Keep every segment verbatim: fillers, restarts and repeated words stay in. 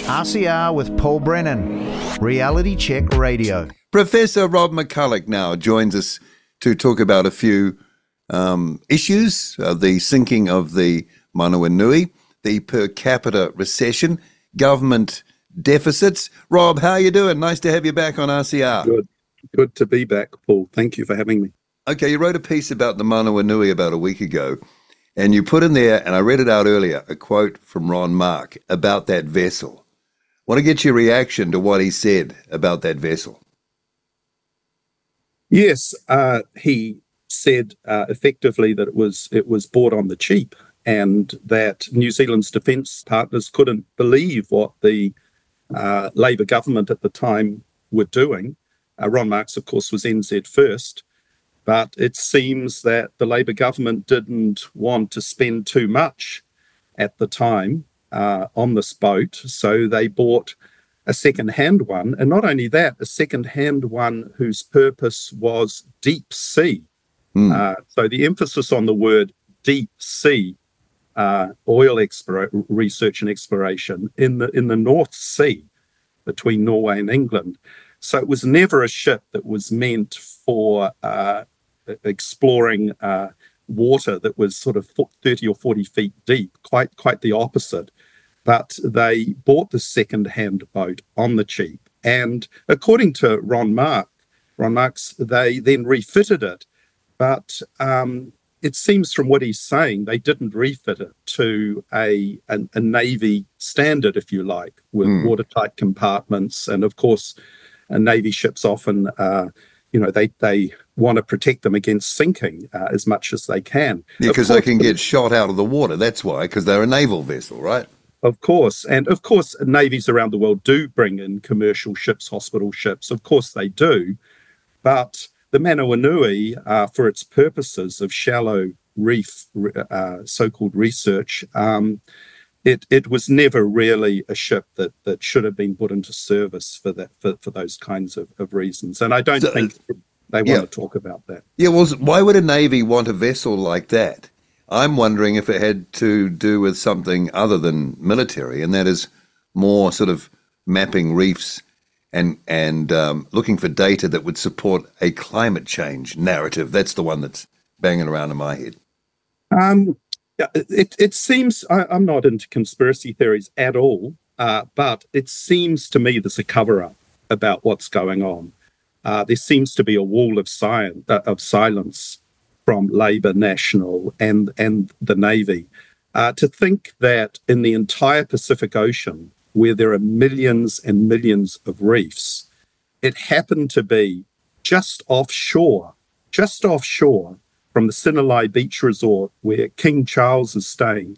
R C R with Paul Brennan, Reality Check Radio. Professor Rob McCulloch now joins us to talk about a few um, issues, uh, the sinking of the Manawanui, the per capita recession, government deficits. Rob, how are you doing? Nice to have you back on R C R. Good. Good to be back, Paul. Thank you for having me. Okay, you wrote a piece about the Manawanui about a week ago, and you put in there, and I read it out earlier, a quote from Ron Mark about that vessel. I want to get your reaction to what he said about that vessel. Yes, uh, he said uh, effectively that it was it was bought on the cheap, and that New Zealand's defence partners couldn't believe what the uh, Labour government at the time were doing. Uh, Ron Marks, of course, was N Z First, but it seems that the Labour government didn't want to spend too much at the time uh, on this boat, so they bought a second-hand one, and not only that, a second-hand one whose purpose was deep sea. Mm. Uh, so the emphasis on the word deep sea uh, oil explore- research and exploration in the in the North Sea between Norway and England. So it was never a ship that was meant for uh, exploring uh, water that was sort of thirty or forty feet deep, quite quite the opposite. But they bought the second-hand boat on the cheap. And according to Ron Mark, Ron Marks, they then refitted it. But um, it seems from what he's saying, they didn't refit it to a, a, a Navy standard, if you like, with mm. watertight compartments. And of course, uh, Navy ships often, uh, you know, they, they want to protect them against sinking uh, as much as they can. Yeah, because they can get shot out of the water. That's why, because they're a naval vessel, right? Of course. And of course, navies around the world do bring in commercial ships, hospital ships. Of course they do. But the Manawanui, uh, for its purposes of shallow reef, uh, so-called research, um, it it was never really a ship that that should have been put into service for that for, for those kinds of, of reasons. And I don't so, think they want yeah. to talk about that. Yeah, well, why would a navy want a vessel like that? I'm wondering if it had to do with something other than military, and that is more sort of mapping reefs and and um, looking for data that would support a climate change narrative. That's the one that's banging around in my head. Um, it it seems I, I'm not into conspiracy theories at all, uh, but it seems to me there's a cover-up about what's going on. Uh, there seems to be a wall of science uh, of silence from Labour, National, and and the Navy, uh, to think that in the entire Pacific Ocean, where there are millions and millions of reefs, it happened to be just offshore, just offshore from the Sinalai Beach Resort, where King Charles is staying,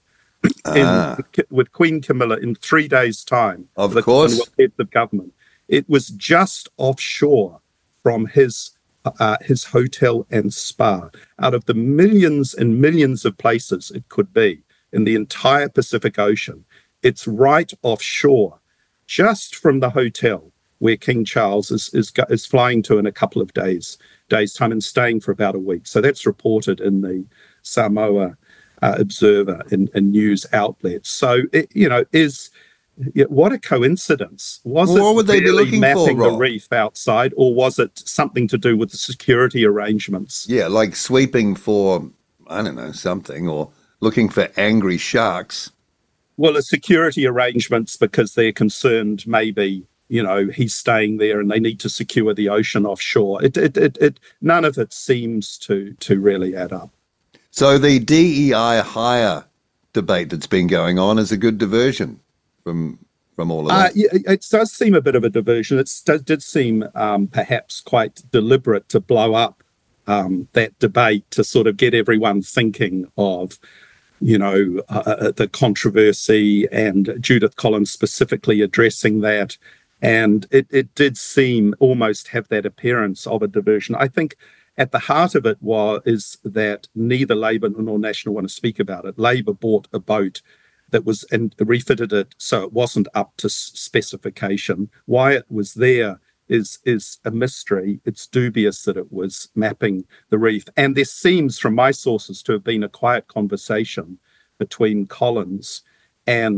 ah. in, with Queen Camilla in three days' time. Of the course. Heads of government. It was just offshore from his Uh, his hotel and spa. Out of the millions and millions of places it could be in the entire Pacific Ocean, it's right offshore, just from the hotel where King Charles is is, is flying to in a couple of days, days time and staying for about a week. So that's reported in the Samoa uh, Observer and, and news outlets. So, it, you know, is... Yeah, what a coincidence. Was well, it what would they really be looking mapping for, the reef outside, or was it something to do with the security arrangements? Yeah, like sweeping for, I don't know, something, or looking for angry sharks. Well, the security arrangements, because they're concerned maybe, you know, he's staying there and they need to secure the ocean offshore. It, it, it, it none of it seems to to really add up. So the D E I hire debate that's been going on is a good diversion from from all of that. Uh, yeah, it does seem a bit of a diversion. It did seem um, perhaps quite deliberate to blow up um, that debate to sort of get everyone thinking of, you know, uh, the controversy, and Judith Collins specifically addressing that. And it, it did seem almost have that appearance of a diversion. I think at the heart of it was is that neither Labour nor National want to speak about it. Labour bought a boat that was and refitted it so it wasn't up to specification. Why it was there is is a mystery. It's dubious that it was mapping the reef. And there seems, from my sources, to have been a quiet conversation between Collins and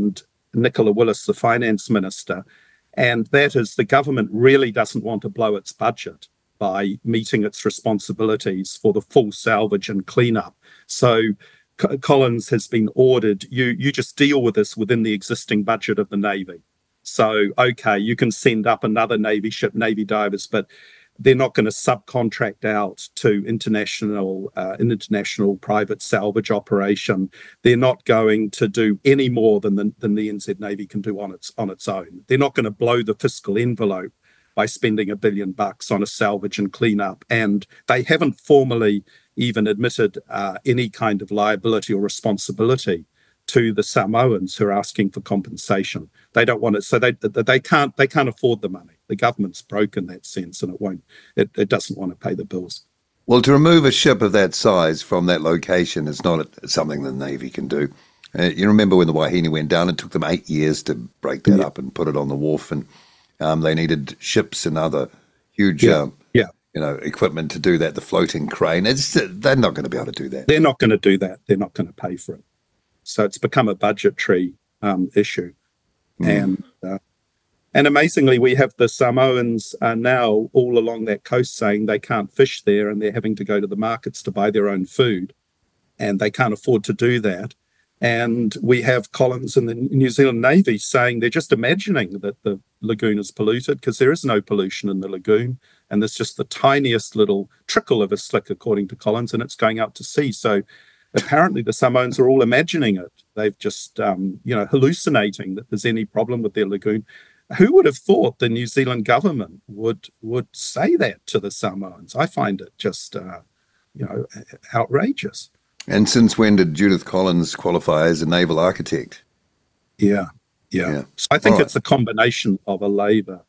Nicola Willis, the finance minister, and that is the government really doesn't want to blow its budget by meeting its responsibilities for the full salvage and cleanup. So C- Collins has been ordered, you, you just deal with this within the existing budget of the Navy. So, okay, you can send up another Navy ship, Navy divers, but they're not going to subcontract out to international, uh, an international private salvage operation. They're not going to do any more than the, than the N Z Navy can do on its on its own. They're not going to blow the fiscal envelope by spending a billion bucks on a salvage and cleanup. And they haven't formally even admitted uh, any kind of liability or responsibility to the Samoans who are asking for compensation. They don't want it, so they they can't they can't afford the money. The government's broken that sense, and it won't. It, it doesn't want to pay the bills. Well, to remove a ship of that size from that location is not something the Navy can do. Uh, you remember when the Wahine went down? It took them eight years to break that Yeah. up and put it on the wharf, and um, they needed ships and other huge, Yeah. um, Yeah. you know, equipment to do that. The floating crane. It's, they're not going to be able to do that. They're not going to do that. They're not going to pay for it. So it's become a budgetary um, issue. Mm. And uh, and amazingly, we have the Samoans uh, now all along that coast saying they can't fish there and they're having to go to the markets to buy their own food, and they can't afford to do that. And we have Collins and the New Zealand Navy saying they're just imagining that the lagoon is polluted because there is no pollution in the lagoon, and there's just the tiniest little trickle of a slick, according to Collins, and it's going out to sea. So apparently the Samoans are all imagining it. They've just, um, you know, hallucinating that there's any problem with their lagoon. Who would have thought the New Zealand government would would say that to the Samoans? I find it just, uh, you know, outrageous. And since when did Judith Collins qualify as a naval architect? Yeah, yeah. Yeah. So I think All right. it's a combination of a Labour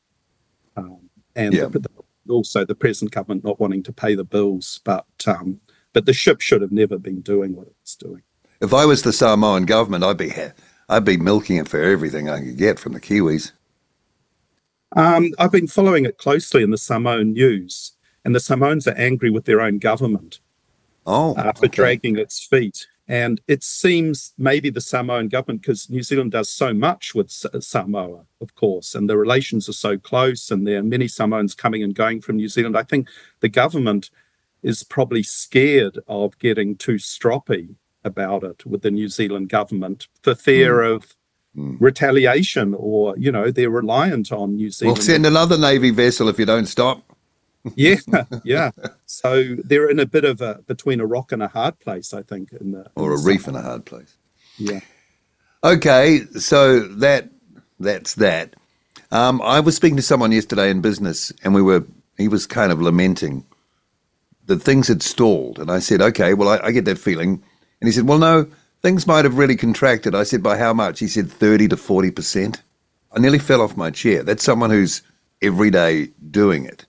um, and Yeah. the, also the present government not wanting to pay the bills, but um, but the ship should have never been doing what it was doing. If I was the Samoan government, I'd be I'd be milking it for everything I could get from the Kiwis. Um, I've been following it closely in the Samoan news, and the Samoans are angry with their own government Oh, uh, for okay. dragging its feet. And it seems maybe the Samoan government, because New Zealand does so much with S- Samoa, of course, and the relations are so close, and there are many Samoans coming and going from New Zealand. I think the government is probably scared of getting too stroppy about it with the New Zealand government for fear Mm. of retaliation, or, you know, they're reliant on New We'll Zealand. send another Navy vessel if you don't stop. Yeah, yeah. So they're in a bit of a between a rock and a hard place, I think. In the Or a in the reef summer. in a hard place. Yeah. Okay, so that that's that. Um, I was speaking to someone yesterday in business, and we were he was kind of lamenting that things had stalled, and I said, okay, well, I, I get that feeling, and he said, well, no, things might have really contracted. I said, by how much? He said thirty to forty percent. I nearly fell off my chair. That's someone who's every day doing it.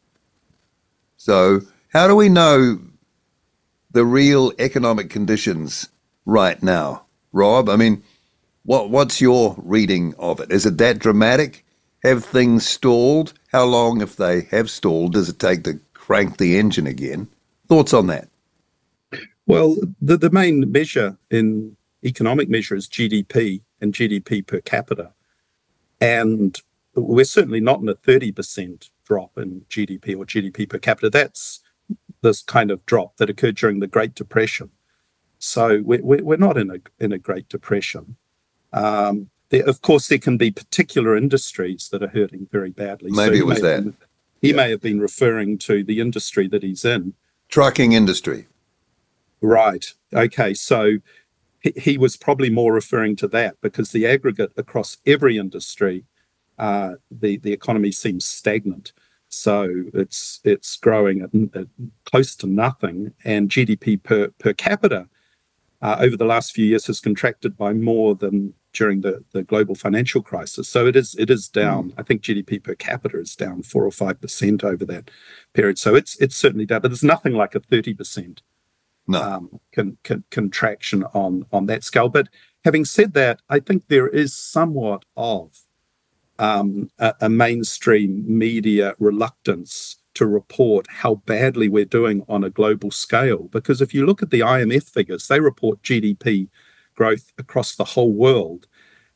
So how do we know the real economic conditions right now, Rob? I mean, what what's your reading of it? Is it that dramatic? Have things stalled? How long, if they have stalled, does it take to crank the engine again? Thoughts on that? Well, the, the main measure in economic measure is G D P and G D P per capita. And we're certainly not in a thirty percent drop in G D P or G D P per capita. That's this kind of drop that occurred during the Great Depression. So we're, we're not in a in a Great Depression. Um, there, of course, there can be particular industries that are hurting very badly. Maybe he it was may that. have- He Yeah. may have been referring to the industry that he's in. Trucking industry. Right. Okay. So he, he was probably more referring to that, because the aggregate across every industry, uh, the the economy seems stagnant. So it's it's growing at, at close to nothing, and G D P per per capita uh, over the last few years has contracted by more than during the, the global financial crisis. So it is it is down. I think G D P per capita is down four or five percent over that period. So it's it's certainly down, but there's nothing like a thirty percent No. um, con, con, contraction on on that scale. But having said that, I think there is somewhat of um, a, a mainstream media reluctance to report how badly we're doing on a global scale. Because if you look at the I M F figures, they report G D P growth across the whole world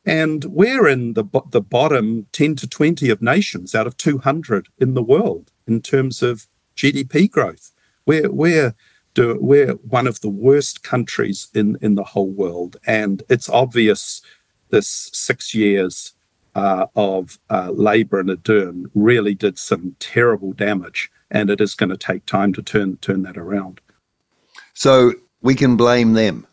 And we're in the, the bottom ten to twenty of nations out of two hundred in the world in terms of G D P growth. We're, we're, do, we're one of the worst countries in, in the whole world. And it's obvious this six years uh, of uh, Labour and Ardern really did some terrible damage. And it is going to take time to turn turn that around. So we can blame them.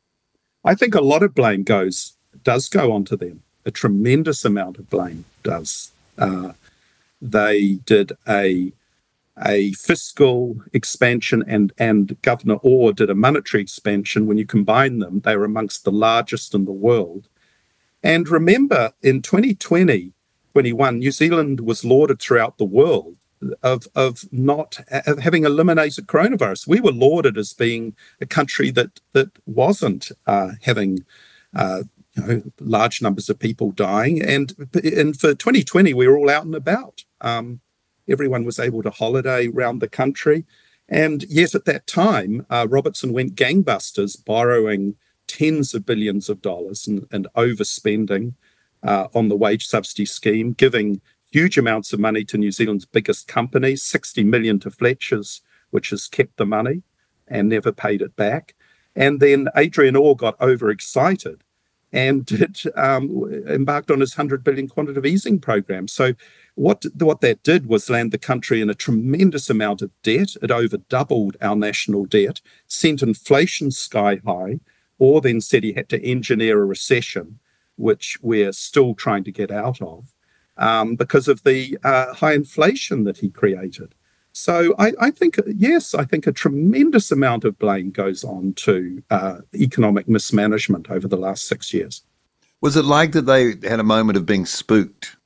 I think a lot of blame goes does go onto them. A tremendous amount of blame does. Uh, they did a a fiscal expansion, and and Governor Orr did a monetary expansion. When you combine them, they were amongst the largest in the world. And remember, in twenty twenty, twenty-one, New Zealand was lauded throughout the world of of not of having eliminated coronavirus. We were lauded as being a country that that wasn't uh, having uh, you know, large numbers of people dying. And and for twenty twenty, we were all out and about. Um, everyone was able to holiday around the country. And yet at that time, uh, Robertson went gangbusters, borrowing tens of billions of dollars and, and overspending uh, on the wage subsidy scheme, giving huge amounts of money to New Zealand's biggest companies, sixty million to Fletcher's, which has kept the money and never paid it back. And then Adrian Orr got overexcited and did, um, embarked on his one hundred billion quantitative easing program. So what, what that did was land the country in a tremendous amount of debt. It over doubled our national debt, sent inflation sky high. Orr then said he had to engineer a recession, which we're still trying to get out of. Um, because of the uh, high inflation that he created. So I, I think, yes, I think a tremendous amount of blame goes on to uh, economic mismanagement over the last six years. Was it like that they had a moment of being spooked?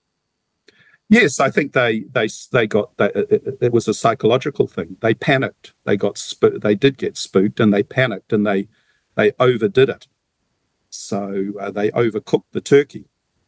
Yes, I think they they they got they, it, it was a psychological thing. They panicked. They got spo- they did get spooked, and they panicked, and they they overdid it. So uh, they overcooked the turkey.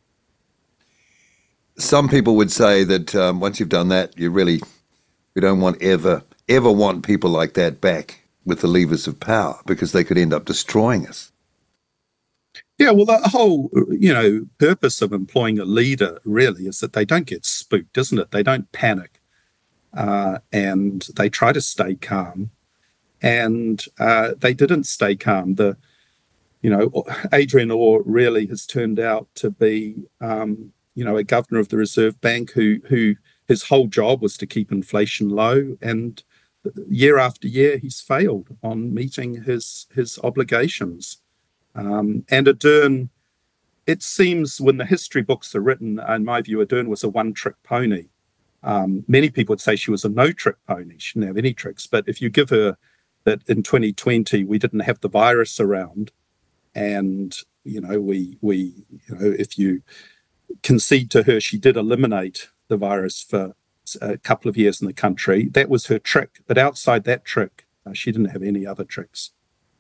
Some people would say that um, once you've done that, you really, we don't want ever, ever want people like that back with the levers of power, because they could end up destroying us. Yeah, well, the whole, you know, purpose of employing a leader really is that they don't get spooked, isn't it? They don't panic, uh, and they try to stay calm. And uh, they didn't stay calm. The, you know, Adrian Orr really has turned out to be, um, you know, a governor of the Reserve Bank who who his whole job was to keep inflation low, and year after year he's failed on meeting his his obligations. Um, and Ardern, it seems when the history books are written, in my view, Ardern was a one-trick pony. Um, many people would say she was a no-trick pony. She didn't have any tricks. But if you give her that in twenty twenty we didn't have the virus around, and you know we we you know if you concede to her, she did eliminate the virus for a couple of years in the country. That was her trick. But outside that trick, uh, she didn't have any other tricks.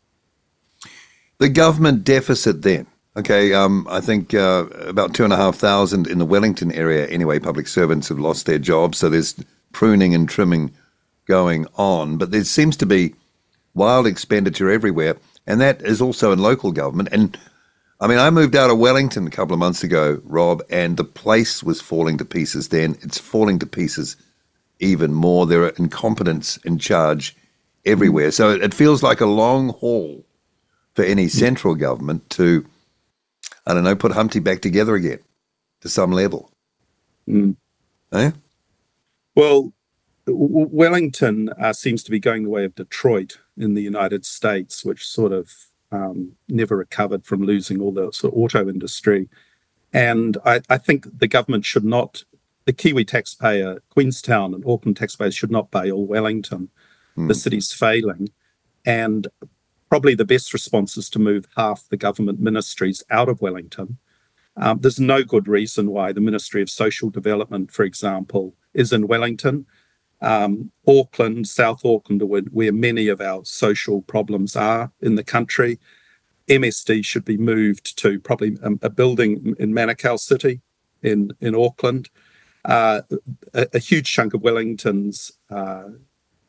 The government deficit then, okay, um, I think uh, about two and a half thousand in the Wellington area anyway, public servants have lost their jobs. So there's pruning and trimming going on. But there seems to be wild expenditure everywhere. And that is also in local government. And I mean, I moved out of Wellington a couple of months ago, Rob, and the place was falling to pieces then. It's falling to pieces even more. There are incompetents in charge everywhere. So it feels like a long haul for any central government to, I don't know, put Humpty back together again to some level. Mm. Eh? Well, w- Wellington uh, seems to be going the way of Detroit in the United States, which sort of Um, never recovered from losing all the sort of auto industry. And I, I think the government should not, the Kiwi taxpayer, Queenstown and Auckland taxpayers should not bail Wellington. Mm. The city's failing. And probably the best response is to move half the government ministries out of Wellington. Um, there's no good reason why the Ministry of Social Development, for example, is in Wellington. Um, Auckland, South Auckland, where, where many of our social problems are in the country. M S D should be moved to probably a, a building in Manukau City in, in Auckland. Uh, a, a huge chunk of Wellington's uh,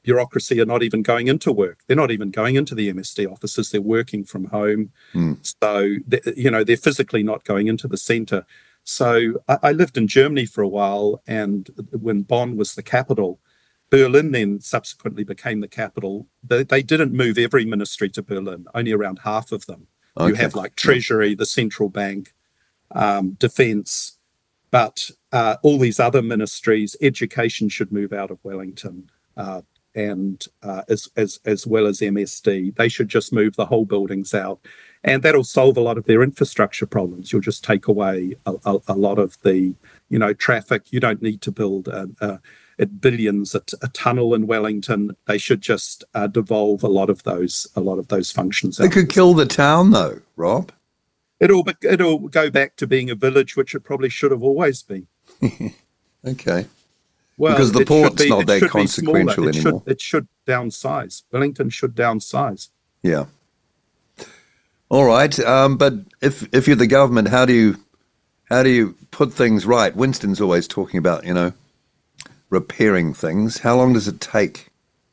bureaucracy are not even going into work. They're not even going into the M S D offices. They're working from home. Mm. So, you know, they're physically not going into the centre. So I, I lived in Germany for a while, and when Bonn was the capital, Berlin then subsequently became the capital. They, they didn't move every ministry to Berlin, only around half of them. Okay. You have like Treasury, the central bank, um, defence, but uh, all these other ministries, education should move out of Wellington, uh, and uh, as, as, as well as M S D. They should just move the whole buildings out. And that'll solve a lot of their infrastructure problems. You'll just take away a, a, a lot of the, you know, traffic. You don't need to build a, a, at billions a, a tunnel in Wellington. They should just uh, devolve a lot of those a lot of those functions. They could kill the town, though, Rob. It'll it'll go back to being a village, which it probably should have always been. Okay. Well, because the port's be, not that consequential it anymore. Should, it should downsize. Wellington should downsize. Yeah. All right, um, but if if you're the government, how do you how do you put things right? Winston's always talking about, you know, repairing things. How long does it take?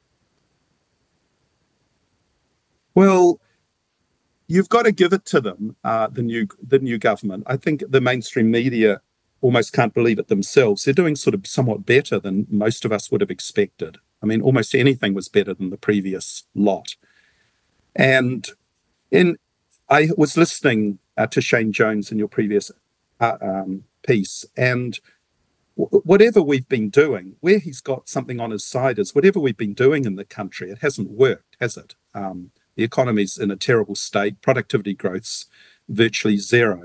Well, you've got to give it to them, uh, the new the new government. I think the mainstream media almost can't believe it themselves. They're doing sort of somewhat better than most of us would have expected. I mean, almost anything was better than the previous lot. And in I was listening uh, to Shane Jones in your previous uh, um, piece, and w- whatever we've been doing, where he's got something on his side is whatever we've been doing in the country, it hasn't worked, has it? Um, the economy's in a terrible state, productivity growth's virtually zero.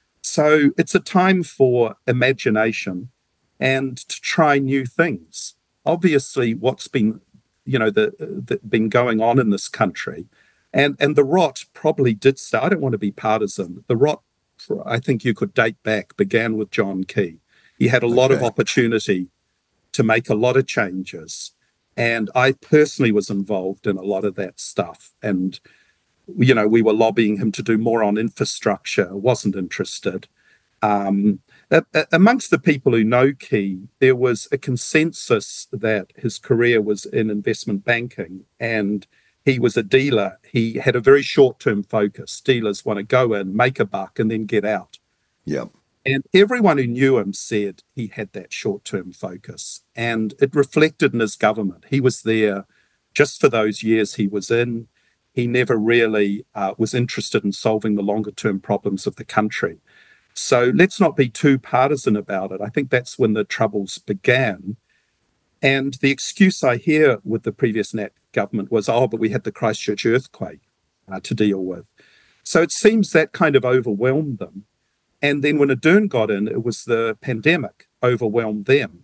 So it's a time for imagination and to try new things. Obviously, what's been, you know, the, the been going on in this country. And and the rot probably did start. I don't want to be partisan. The rot, I think you could date back, began with John Key. He had a lot okay. of opportunity to make a lot of changes. And I personally was involved in a lot of that stuff. And, you know, we were lobbying him to do more on infrastructure, wasn't interested. Um, a, a, amongst the people who know Key, there was a consensus that his career was in investment banking, and he was a dealer. He had a very short-term focus. Dealers want to go in, make a buck, and then get out. Yeah. And everyone who knew him said he had that short-term focus. And it reflected in his government. He was there just for those years he was in. He never really uh, was interested in solving the longer-term problems of the country. So let's not be too partisan about it. I think that's when the troubles began. And the excuse I hear with the previous Nat government was, oh, but we had the Christchurch earthquake uh, to deal with. So it seems that kind of overwhelmed them. And then when Ardern got in, it was the pandemic overwhelmed them.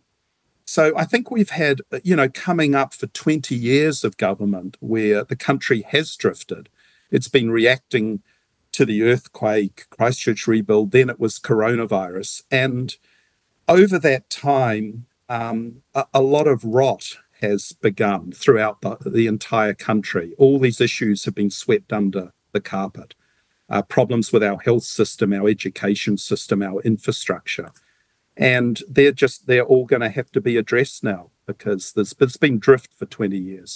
So I think we've had, you know, coming up for twenty years of government where the country has drifted. It's been reacting to the earthquake, Christchurch rebuild, then it was coronavirus. And over that time, um, a, a lot of rot has begun throughout the, the entire country. All these issues have been swept under the carpet. Uh, problems with our health system, our education system, our infrastructure. And they're just, they're all going to have to be addressed now because there's, there's been drift for twenty years.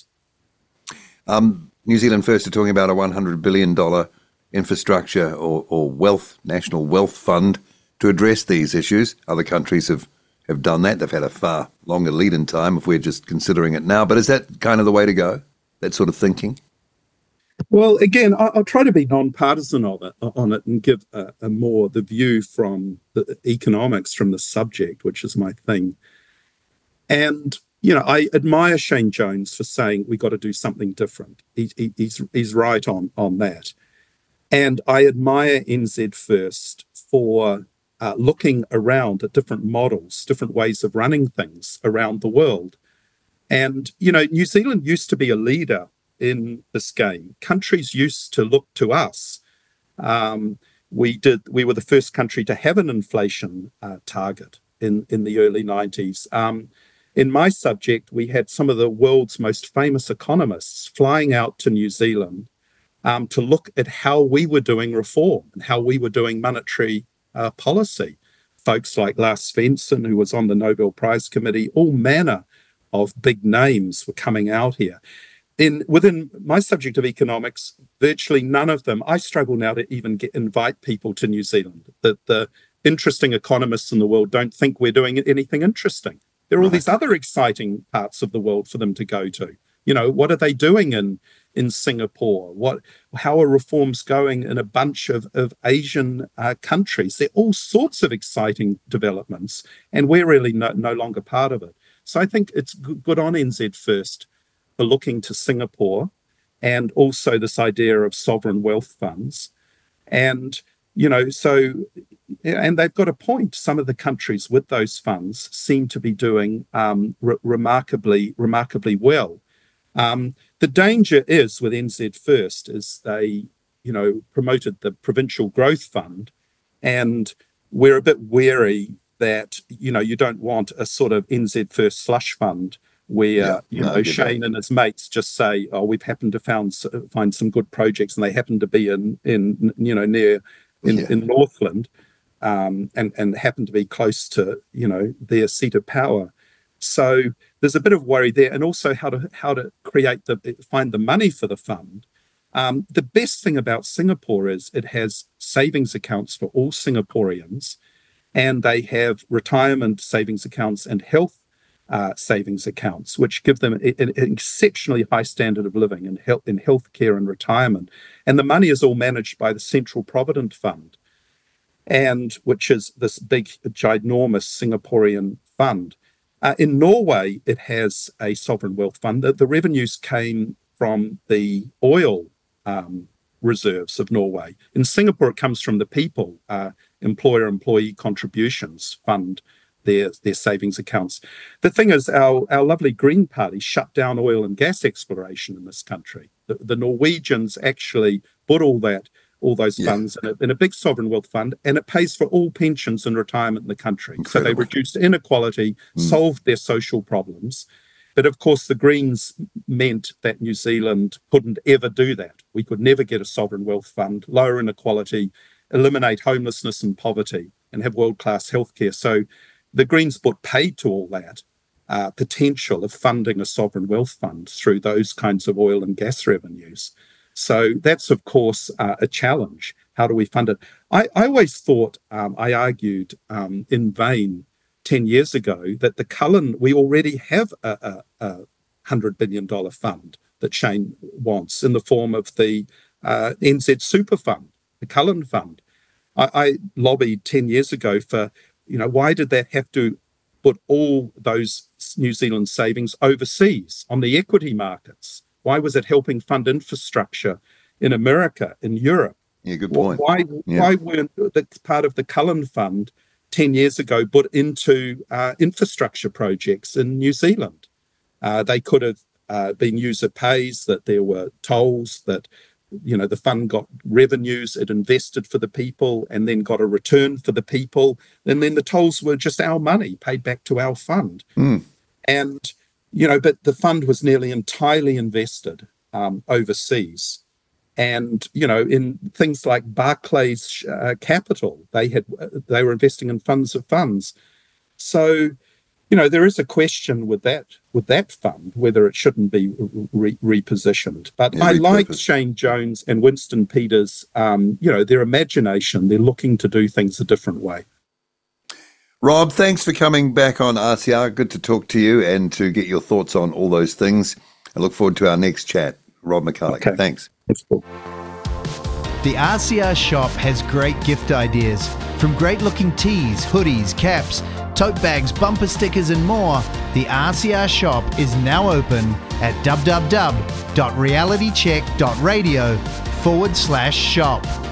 Um, New Zealand First are talking about a one hundred billion dollars infrastructure or, or wealth, national wealth fund to address these issues. Other countries have have done that. They've had a far longer lead-in time if we're just considering it now. But is that kind of the way to go, that sort of thinking? Well, again, I'll try to be non-partisan on it, on it and give a, a more the view from the economics, from the subject, which is my thing. And, you know, I admire Shane Jones for saying we got to do something different. He, he, he's, he's right on, on that. And I admire N Z First for Uh, looking around at different models, different ways of running things around the world. And, you know, New Zealand used to be a leader in this game. Countries used to look to us. Um, we did. We were the first country to have an inflation uh, target in, in the early nineties. Um, in my subject, we had some of the world's most famous economists flying out to New Zealand um, to look at how we were doing reform and how we were doing monetary Uh, policy. Folks like Lars Svensson, who was on the Nobel Prize Committee, all manner of big names were coming out here. In within my subject of economics, virtually none of them. I struggle now to even get, invite people to New Zealand. The, the interesting economists in the world don't think we're doing anything interesting. There are all these other exciting parts of the world for them to go to. You know, what are they doing in in Singapore? What, how are reforms going in a bunch of, of Asian uh, countries? There are all sorts of exciting developments, and we're really no, no longer part of it. So I think it's good on N Z First for looking to Singapore, and also this idea of sovereign wealth funds. And, you know, so, and they've got a point. Some of the countries with those funds seem to be doing um, re- remarkably, remarkably well. Um, the danger is with N Z First is they, you know, promoted the Provincial Growth Fund, and we're a bit wary that, you know, you don't want a sort of N Z First slush fund where, yeah, you no, know, Shane and his mates just say, oh, we've happened to found, find some good projects, and they happen to be in, in you know, near in, yeah. in Northland, um, and, and happen to be close to, you know, their seat of power. So there's a bit of worry there, and also how to how to create the find the money for the fund. Um, the best thing about Singapore is it has savings accounts for all Singaporeans, and they have retirement savings accounts and health uh, savings accounts, which give them an exceptionally high standard of living in health in healthcare and retirement. And the money is all managed by the Central Provident Fund, and which is this big, ginormous Singaporean fund. Uh, in Norway, it has a sovereign wealth fund. The, the revenues came from the oil um, reserves of Norway. In Singapore, it comes from the people. Uh, employer-employee contributions fund their, their savings accounts. The thing is, our, our lovely Green Party shut down oil and gas exploration in this country. The, the Norwegians actually put all that all those yeah. funds in a, in a big sovereign wealth fund, and it pays for all pensions and retirement in the country. Incredible. So they reduced inequality, mm. solved their social problems. But of course, the Greens meant that New Zealand couldn't ever do that. We could never get a sovereign wealth fund, lower inequality, eliminate homelessness and poverty, and have world-class healthcare. So the Greens put paid to all that uh, potential of funding a sovereign wealth fund through those kinds of oil and gas revenues. So that's, of course, uh, a challenge. How do we fund it? I, I always thought, um, I argued um, in vain ten years ago that the Cullen, we already have a, a, a one hundred billion dollars fund that Shane wants in the form of the uh, N Z Super Fund, the Cullen Fund. I, I lobbied ten years ago for, you know, why did that have to put all those New Zealand savings overseas on the equity markets? Why was it helping fund infrastructure in America, in Europe? Yeah, good point. Why, yeah. why weren't the part of the Cullen Fund ten years ago put into uh, infrastructure projects in New Zealand? Uh, they could have uh, been user pays, that there were tolls, that, you know, the fund got revenues, it invested for the people, and then got a return for the people. And then the tolls were just our money paid back to our fund. Mm. And You know, but the fund was nearly entirely invested um, overseas, and you know, in things like Barclays uh, Capital, they had they were investing in funds of funds. So, you know, there is a question with that with that fund whether it shouldn't be re- repositioned. But yeah, I like Shane Jones and Winston Peters. Um, you know, their imagination. They're looking to do things a different way. Rob, thanks for coming back on R C R. Good to talk to you and to get your thoughts on all those things. I look forward to our next chat. Rob McCulloch, okay. Thanks. That's cool. The R C R shop has great gift ideas. From great-looking tees, hoodies, caps, tote bags, bumper stickers and more, the R C R shop is now open at www.realitycheck.radio forward slash shop.